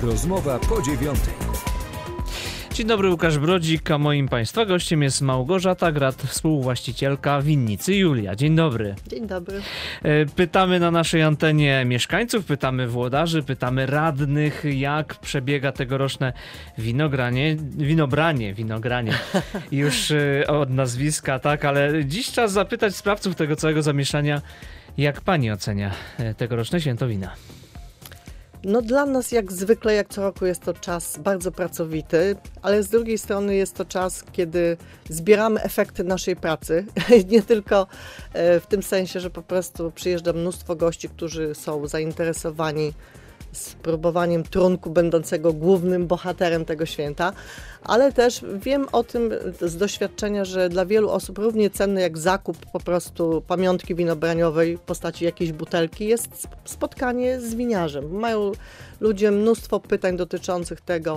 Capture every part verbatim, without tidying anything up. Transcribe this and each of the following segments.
Rozmowa po dziewiątej. Dzień dobry, Łukasz Brodzik, a moim Państwa gościem jest Małgorzata Grat, współwłaścicielka winnicy Julia. Dzień dobry. Dzień dobry. Pytamy na naszej antenie mieszkańców, pytamy włodarzy, pytamy radnych, jak przebiega tegoroczne winogranie, winobranie, winogranie, już od nazwiska, tak, ale dziś czas zapytać sprawców tego całego zamieszania, jak pani ocenia tegoroczne święto wina? No dla nas jak zwykle, jak co roku jest to czas bardzo pracowity, ale z drugiej strony jest to czas, kiedy zbieramy efekty naszej pracy. Nie tylko w tym sensie, że po prostu przyjeżdża mnóstwo gości, którzy są zainteresowani spróbowaniem trunku będącego głównym bohaterem tego święta, ale też wiem o tym z doświadczenia, że dla wielu osób równie cenny jak zakup po prostu pamiątki winobraniowej w postaci jakiejś butelki jest spotkanie z winiarzem. Mają ludzie mnóstwo pytań dotyczących tego,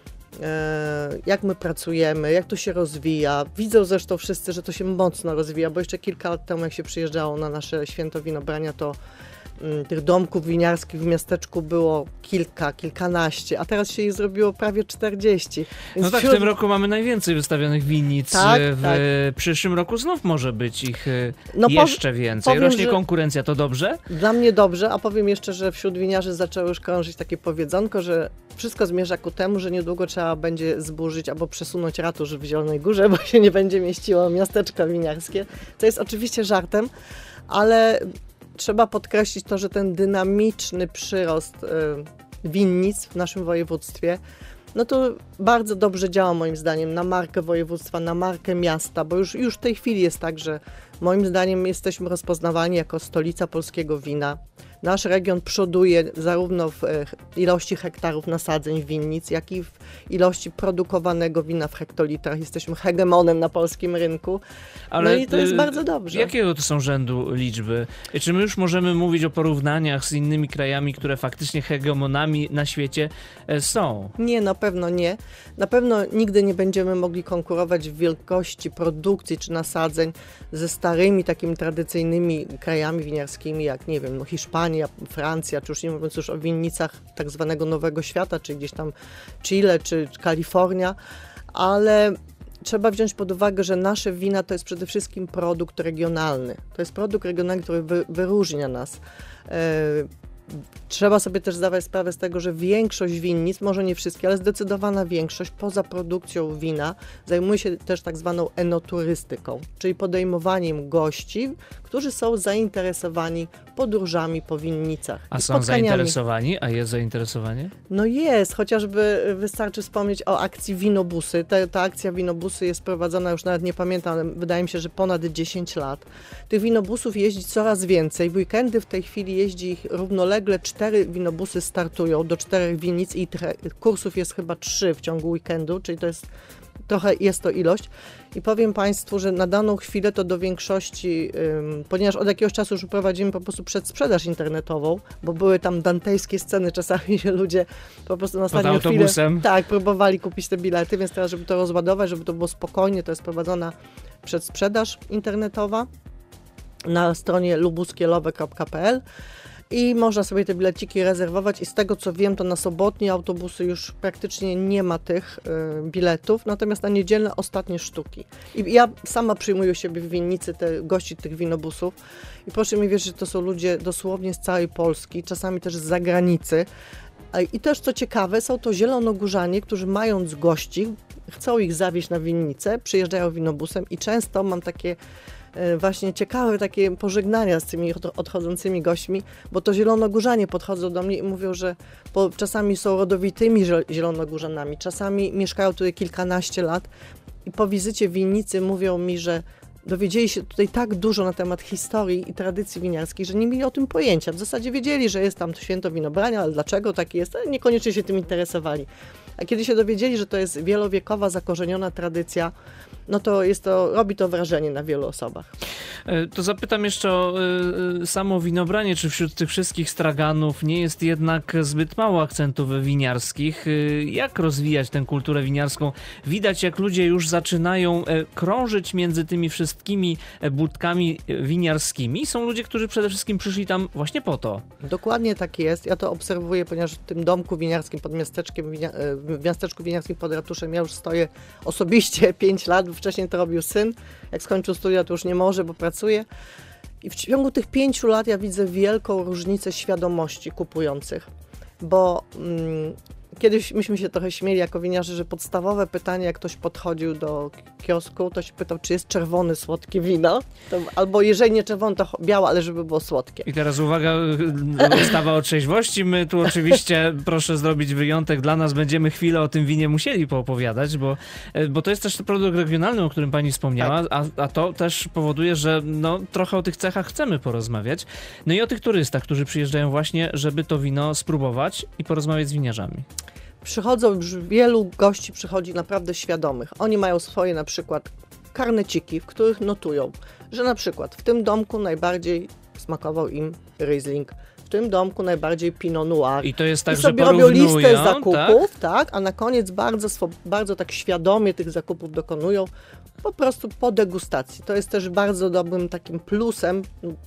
jak my pracujemy, jak to się rozwija. Widzą zresztą wszyscy, że to się mocno rozwija, bo jeszcze kilka lat temu, jak się przyjeżdżało na nasze święto winobrania, to tych domków winiarskich w miasteczku było kilka, kilkanaście, a teraz się ich zrobiło prawie czterdzieści. Więc no tak, wśród... w tym roku mamy najwięcej wystawionych winnic. Tak, w tak. przyszłym roku znów może być ich no jeszcze pow... więcej. Powiem, Rośnie że... konkurencja, to dobrze? Dla mnie dobrze, a powiem jeszcze, że wśród winiarzy zaczęło już krążyć takie powiedzonko, że wszystko zmierza ku temu, że niedługo trzeba będzie zburzyć albo przesunąć ratusz w Zielonej Górze, bo się nie będzie mieściło miasteczko winiarskie. To jest oczywiście żartem, ale trzeba podkreślić to, że ten dynamiczny przyrost y, winnic w naszym województwie, no to bardzo dobrze działa moim zdaniem na markę województwa, na markę miasta, bo już, już w tej chwili jest tak, że moim zdaniem jesteśmy rozpoznawani jako stolica polskiego wina. Nasz region przoduje zarówno w ilości hektarów nasadzeń winnic, jak i w ilości produkowanego wina w hektolitrach. Jesteśmy hegemonem na polskim rynku. Ale no i to jest bardzo dobrze. Jakiego to są rzędu liczby? Czy my już możemy mówić o porównaniach z innymi krajami, które faktycznie hegemonami na świecie są? Nie, na pewno nie. Na pewno nigdy nie będziemy mogli konkurować w wielkości produkcji czy nasadzeń ze starymi takimi tradycyjnymi krajami winiarskimi, jak nie wiem, no Hiszpania, Francja, czy już nie mówiąc już o winnicach tak zwanego Nowego Świata, czy gdzieś tam Chile, czy Kalifornia, ale trzeba wziąć pod uwagę, że nasze wina to jest przede wszystkim produkt regionalny. To jest produkt regionalny, który wy, wyróżnia nas. Trzeba sobie też zdawać sprawę z tego, że większość winnic, może nie wszystkie, ale zdecydowana większość poza produkcją wina zajmuje się też tak zwaną enoturystyką, czyli podejmowaniem gości, którzy są zainteresowani podróżami po winnicach. A są zainteresowani? A jest zainteresowanie? No jest, chociażby wystarczy wspomnieć o akcji Winobusy. Ta, ta akcja Winobusy jest prowadzona już nawet nie pamiętam, ale wydaje mi się, że ponad dziesięć lat. Tych winobusów jeździ coraz więcej. W weekendy w tej chwili jeździ ich równolegle cztery winobusy startują do czterech winnic i kursów jest chyba trzy w ciągu weekendu, czyli to jest trochę jest to ilość. I powiem Państwu, że na daną chwilę to do większości, ym, ponieważ od jakiegoś czasu już prowadzimy po prostu przedsprzedaż internetową, bo były tam dantejskie sceny, czasami się ludzie po prostu na ostatnią chwilę tak, próbowali kupić te bilety, więc teraz, żeby to rozładować, żeby to było spokojnie, to jest prowadzona przedsprzedaż internetowa na stronie lubuskielowe kropka pe el. I można sobie te bileciki rezerwować i z tego co wiem, to na sobotnie autobusy już praktycznie nie ma tych y, biletów, natomiast na niedzielne ostatnie sztuki. I ja sama przyjmuję u siebie w winnicy te gości tych winobusów i proszę mi wierzyć, że to są ludzie dosłownie z całej Polski, czasami też z zagranicy. I też co ciekawe, są to zielonogórzanie, którzy mając gości, chcą ich zawieźć na winnicę, przyjeżdżają winobusem i często mam takie właśnie ciekawe takie pożegnania z tymi odchodzącymi gośćmi, bo to zielonogórzanie podchodzą do mnie i mówią, że po, czasami są rodowitymi zielonogórzanami, czasami mieszkają tutaj kilkanaście lat i po wizycie w winnicy mówią mi, że dowiedzieli się tutaj tak dużo na temat historii i tradycji winiarskiej, że nie mieli o tym pojęcia. W zasadzie wiedzieli, że jest tam święto winobrania, ale dlaczego tak jest, niekoniecznie się tym interesowali. A kiedy się dowiedzieli, że to jest wielowiekowa, zakorzeniona tradycja, no to jest to, robi to wrażenie na wielu osobach. To zapytam jeszcze o y, samo winobranie, czy wśród tych wszystkich straganów nie jest jednak zbyt mało akcentów winiarskich? Y, jak rozwijać tę kulturę winiarską? Widać, jak ludzie już zaczynają y, krążyć między tymi wszystkimi budkami winiarskimi. Są ludzie, którzy przede wszystkim przyszli tam właśnie po to. Dokładnie tak jest. Ja to obserwuję, ponieważ w tym domku winiarskim pod miasteczkiem, winia, w miasteczku winiarskim pod ratuszem ja już stoję osobiście pięć lat. Wcześniej to robił syn. Jak skończył studia, to już nie może, bo pracuje. I w ciągu tych pięciu lat ja widzę wielką różnicę świadomości kupujących. Bo mm, kiedyś myśmy się trochę śmieli jako winiarze, że podstawowe pytanie, jak ktoś podchodził do kiosku, to się pytał, czy jest czerwone, słodkie wino. To, albo jeżeli nie czerwone, to białe, ale żeby było słodkie. I teraz uwaga, ustawa o trzeźwości. My tu oczywiście, proszę zrobić wyjątek dla nas, będziemy chwilę o tym winie musieli poopowiadać, bo, bo to jest też produkt regionalny, o którym pani wspomniała, tak. a, a to też powoduje, że no, trochę o tych cechach chcemy porozmawiać. No i o tych turystach, którzy przyjeżdżają właśnie, żeby to wino spróbować i porozmawiać z winiarzami. Przychodzą, już wielu gości przychodzi naprawdę świadomych. Oni mają swoje na przykład karneciki, w których notują, że na przykład w tym domku najbardziej smakował im Riesling, w tym domku najbardziej Pinot Noir. I to jest tak, I sobie że robią listę zakupów, tak? tak? A na koniec bardzo, bardzo tak świadomie tych zakupów dokonują, po prostu po degustacji. To jest też bardzo dobrym takim plusem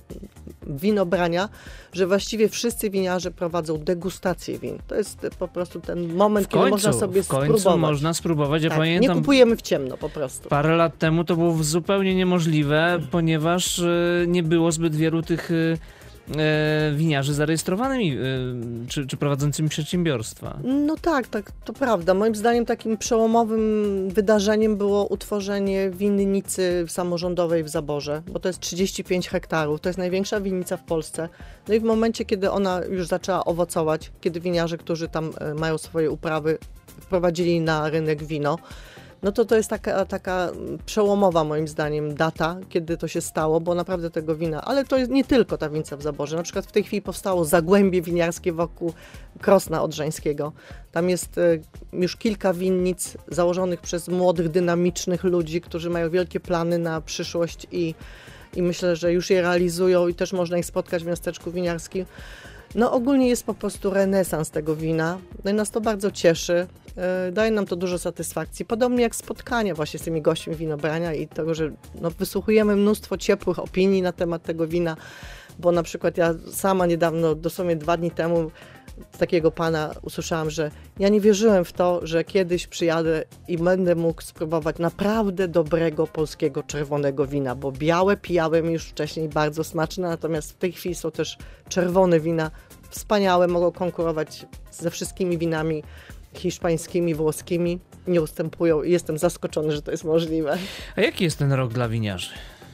winobrania, że właściwie wszyscy winiarze prowadzą degustację win. To jest po prostu ten moment, w końcu, kiedy można sobie w końcu spróbować. można spróbować. Ja tak, pamiętam, nie kupujemy w ciemno po prostu. Parę lat temu to było zupełnie niemożliwe, ponieważ y, nie było zbyt wielu tych y, y, winiarzy zarejestrowanymi y, czy, czy prowadzącymi przedsiębiorstwa. No tak, tak, to prawda. Moim zdaniem takim przełomowym wydarzeniem było utworzenie winnicy samorządowej w Zaborze, bo to jest trzydzieści pięć hektarów, to jest największa winnica w Polsce. No i w momencie, kiedy ona już zaczęła owocować, kiedy winiarze, którzy tam mają swoje uprawy, wprowadzili na rynek wino, no to to jest taka, taka przełomowa moim zdaniem data, kiedy to się stało, bo naprawdę tego wina, ale to jest nie tylko ta winnica w Zaborze. Na przykład w tej chwili powstało zagłębie winiarskie wokół Krosna Odrzańskiego. Tam jest już kilka winnic założonych przez młodych, dynamicznych ludzi, którzy mają wielkie plany na przyszłość i, i myślę, że już je realizują i też można ich spotkać w miasteczku winiarskim. No ogólnie jest po prostu renesans tego wina. No i nas to bardzo cieszy. Daje nam to dużo satysfakcji. Podobnie jak spotkania właśnie z tymi gośćmi winobrania i tego, że no, wysłuchujemy mnóstwo ciepłych opinii na temat tego wina, bo na przykład ja sama niedawno, dosłownie dwa dni temu, z takiego pana usłyszałam, że ja nie wierzyłem w to, że kiedyś przyjadę i będę mógł spróbować naprawdę dobrego polskiego czerwonego wina, bo białe pijałem już wcześniej bardzo smaczne, natomiast w tej chwili są też czerwone wina wspaniałe, mogą konkurować ze wszystkimi winami hiszpańskimi, włoskimi, nie ustępują i jestem zaskoczony, że to jest możliwe. A jaki jest ten rok dla winiarzy?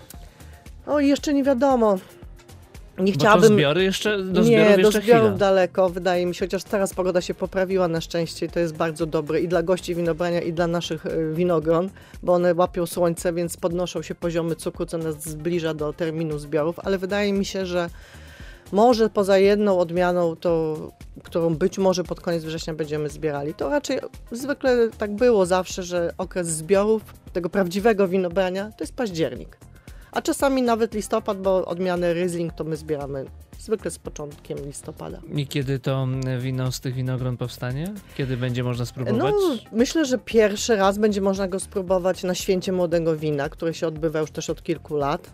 O, jeszcze nie wiadomo. Nie Bo chciałabym... to zbiory jeszcze, do zbiorów nie, jeszcze do zbiorów chwila. daleko, wydaje mi się, chociaż teraz pogoda się poprawiła na szczęście i to jest bardzo dobre i dla gości winobrania, i dla naszych winogron, bo one łapią słońce, więc podnoszą się poziomy cukru, co nas zbliża do terminu zbiorów, ale wydaje mi się, że może poza jedną odmianą, to, którą być może pod koniec września będziemy zbierali, to raczej zwykle tak było zawsze, że okres zbiorów tego prawdziwego winobrania to jest październik. A czasami nawet listopad, bo odmianę Riesling to my zbieramy zwykle z początkiem listopada. I kiedy to wino z tych winogron powstanie? Kiedy będzie można spróbować? No, myślę, że pierwszy raz będzie można go spróbować na Święcie Młodego Wina, które się odbywa już też od kilku lat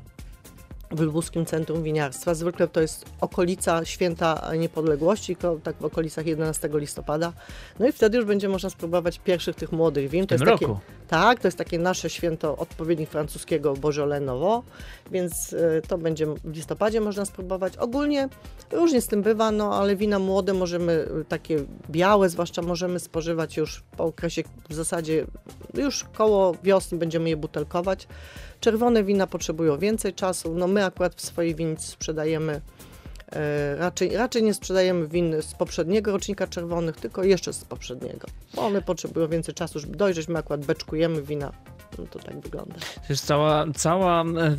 w Lubuskim Centrum Winiarstwa. Zwykle to jest okolica Święta Niepodległości, tak w okolicach jedenastego listopada. No i wtedy już będzie można spróbować pierwszych tych młodych win. W tym to jest roku? Takie, tak, to jest takie nasze święto odpowiednik francuskiego Beaujolais Nouveau, więc y, to będzie w listopadzie można spróbować. Ogólnie różnie z tym bywa, no ale wina młode możemy, takie białe zwłaszcza, możemy spożywać już po okresie, w zasadzie już koło wiosny będziemy je butelkować. Czerwone wina potrzebują więcej czasu. No my akurat w swojej winnicy sprzedajemy, e, raczej, raczej nie sprzedajemy win z poprzedniego rocznika czerwonych, tylko jeszcze z poprzedniego. Bo one potrzebują więcej czasu, żeby dojrzeć. My akurat beczkujemy wina no to tak wygląda. To jest cała, cała e,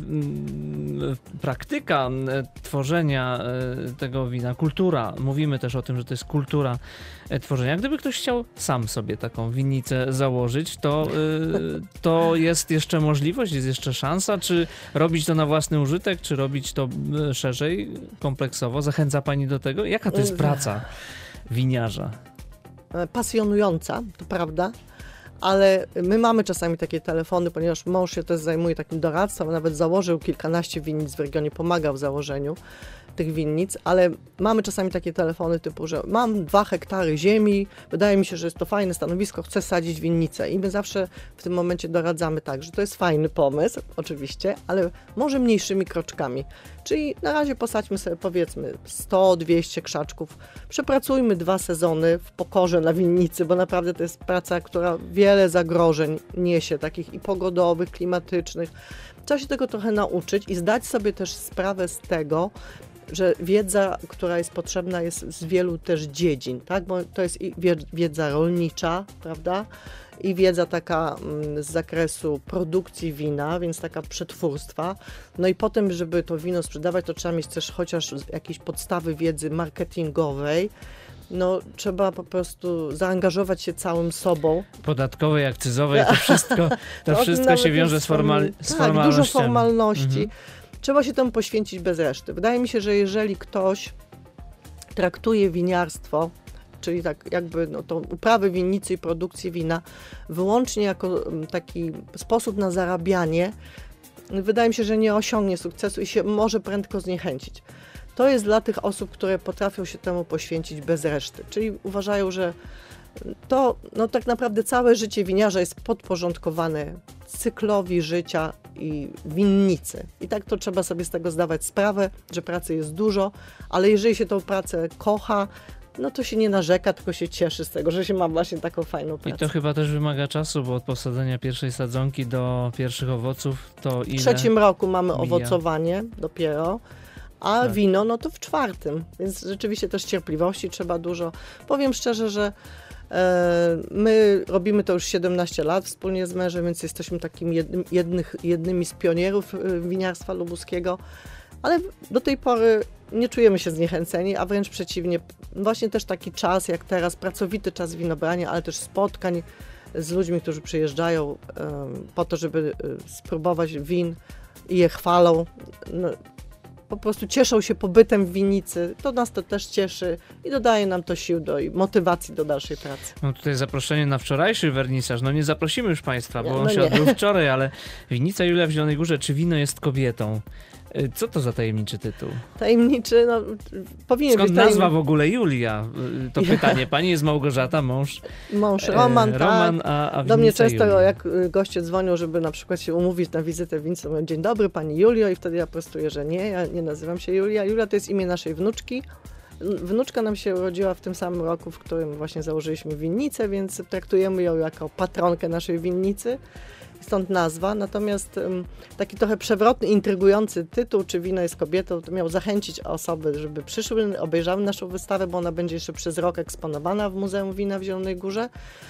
praktyka e, tworzenia e, tego wina, kultura. Mówimy też o tym, że to jest kultura e, tworzenia. Gdyby ktoś chciał sam sobie taką winnicę założyć, to, e, to jest jeszcze możliwość, jest jeszcze szansa, czy robić to na własny użytek, czy robić to e, szerzej, kompleksowo? Zachęca pani do tego? Jaka to jest praca winiarza? Pasjonująca, to prawda. Ale my mamy czasami takie telefony, ponieważ mąż się też zajmuje takim doradztwem, nawet założył kilkanaście winnic w regionie, pomagał w założeniu tych winnic, ale mamy czasami takie telefony typu, że mam dwa hektary ziemi, wydaje mi się, że jest to fajne stanowisko, chcę sadzić winnicę i my zawsze w tym momencie doradzamy tak, że to jest fajny pomysł, oczywiście, ale może mniejszymi kroczkami. Czyli na razie posadźmy sobie powiedzmy sto dwieście krzaczków, przepracujmy dwa sezony w pokorze na winnicy, bo naprawdę to jest praca, która wiele zagrożeń niesie, takich i pogodowych, klimatycznych. Trzeba się tego trochę nauczyć i zdać sobie też sprawę z tego, że wiedza, która jest potrzebna, jest z wielu też dziedzin, tak? Bo to jest i wiedza rolnicza, prawda? I wiedza taka z zakresu produkcji wina, więc taka przetwórstwa. No i potem, żeby to wino sprzedawać, to trzeba mieć też chociaż jakieś podstawy wiedzy marketingowej. No, trzeba po prostu zaangażować się całym sobą. Podatkowej, akcyzowej, to wszystko, to wszystko się wiąże z, formal, z tak, formalnościami. dużo formalności. Mhm. Trzeba się temu poświęcić bez reszty. Wydaje mi się, że jeżeli ktoś traktuje winiarstwo, czyli tak jakby no, to uprawy winnicy i produkcję wina wyłącznie jako taki sposób na zarabianie, wydaje mi się, że nie osiągnie sukcesu i się może prędko zniechęcić. To jest dla tych osób, które potrafią się temu poświęcić bez reszty, czyli uważają, że to no, tak naprawdę całe życie winiarza jest podporządkowane cyklowi życia i winnicy. I tak to trzeba sobie z tego zdawać sprawę, że pracy jest dużo, ale jeżeli się tą pracę kocha, no to się nie narzeka, tylko się cieszy z tego, że się ma właśnie taką fajną pracę. I to chyba też wymaga czasu, bo od posadzenia pierwszej sadzonki do pierwszych owoców to ile? W trzecim roku mamy mija? owocowanie dopiero, a Tak. wino no to w czwartym, więc rzeczywiście też cierpliwości trzeba dużo. Powiem szczerze, że e, my robimy to już siedemnaście lat wspólnie z mężem, więc jesteśmy takimi jednym, jednych, jednymi z pionierów winiarstwa lubuskiego, ale do tej pory nie czujemy się zniechęceni, a wręcz przeciwnie. Właśnie też taki czas jak teraz, pracowity czas winobrania, ale też spotkań z ludźmi, którzy przyjeżdżają um, po to, żeby um, spróbować win i je chwalą. No, po prostu cieszą się pobytem w winnicy. To nas to też cieszy i dodaje nam to sił do, i motywacji do dalszej pracy. No tutaj zaproszenie na wczorajszy wernisaż. No nie zaprosimy już Państwa, bo Nie, on no się nie. odbył wczoraj, ale winnica Julia w Zielonej Górze, czy wino jest kobietą? Co to za tajemniczy tytuł? Tajemniczy, no powinien Skąd być nazwa tajemniczy. w ogóle Julia? To pytanie. Pani jest Małgorzata, mąż Mąż Roman, e, tak. Roman a, a Do mnie winnica często Julia. jak y, goście dzwonią, żeby na przykład się umówić na wizytę w winnicy, mówią, dzień dobry pani Julio i wtedy ja prostuję, że nie, ja nie nazywam się Julia. Julia to jest imię naszej wnuczki. Wnuczka nam się urodziła w tym samym roku, w którym właśnie założyliśmy winnicę, więc traktujemy ją jako patronkę naszej winnicy. Stąd nazwa, natomiast um, taki trochę przewrotny, intrygujący tytuł, czy wino jest kobietą, to miał zachęcić osoby, żeby przyszły, obejrzały naszą wystawę, bo ona będzie jeszcze przez rok eksponowana w Muzeum Wina w Zielonej Górze.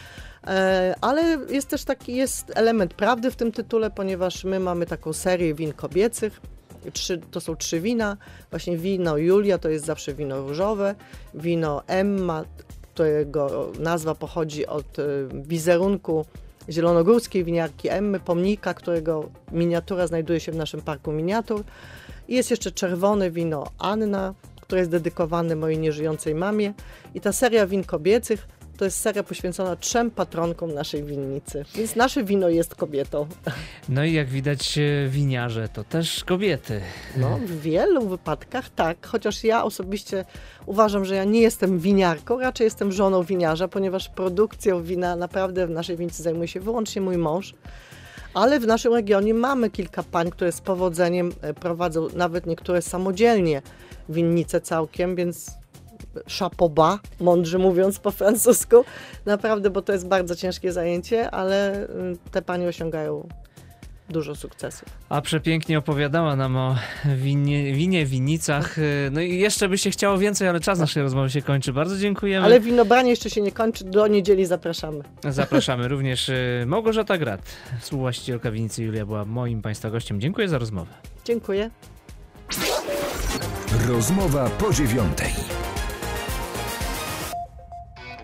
E, ale jest też taki jest element prawdy w tym tytule, ponieważ my mamy taką serię win kobiecych. Trzy, to są trzy wina. Właśnie wino Julia to jest zawsze wino różowe, wino Emma, którego nazwa pochodzi od y, wizerunku zielonogórskiej winiarki Emmy, pomnika, którego miniatura znajduje się w naszym parku miniatur. I jest jeszcze czerwone wino Anna, które jest dedykowane mojej nieżyjącej mamie. I ta seria win kobiecych to jest seria poświęcona trzem patronkom naszej winnicy. Więc nasze wino jest kobietą. No i jak widać winiarze to też kobiety. No, w wielu wypadkach tak, chociaż ja osobiście uważam, że ja nie jestem winiarką, raczej jestem żoną winiarza, ponieważ produkcją wina naprawdę w naszej winnicy zajmuje się wyłącznie mój mąż. Ale w naszym regionie mamy kilka pań, które z powodzeniem prowadzą nawet niektóre samodzielnie winnice całkiem, więc chapeau bas, mądrze mówiąc po francusku. Naprawdę, bo to jest bardzo ciężkie zajęcie, ale te panie osiągają dużo sukcesów. A przepięknie opowiadała nam o winie, winie, winicach. No i jeszcze by się chciało więcej, ale czas naszej rozmowy się kończy. Bardzo dziękujemy. Ale winobranie jeszcze się nie kończy. Do niedzieli zapraszamy. Zapraszamy również Małgorzata Grat, współwłaścicielka winicy Julia, była moim Państwa gościem. Dziękuję za rozmowę. Dziękuję. Rozmowa po dziewiątej.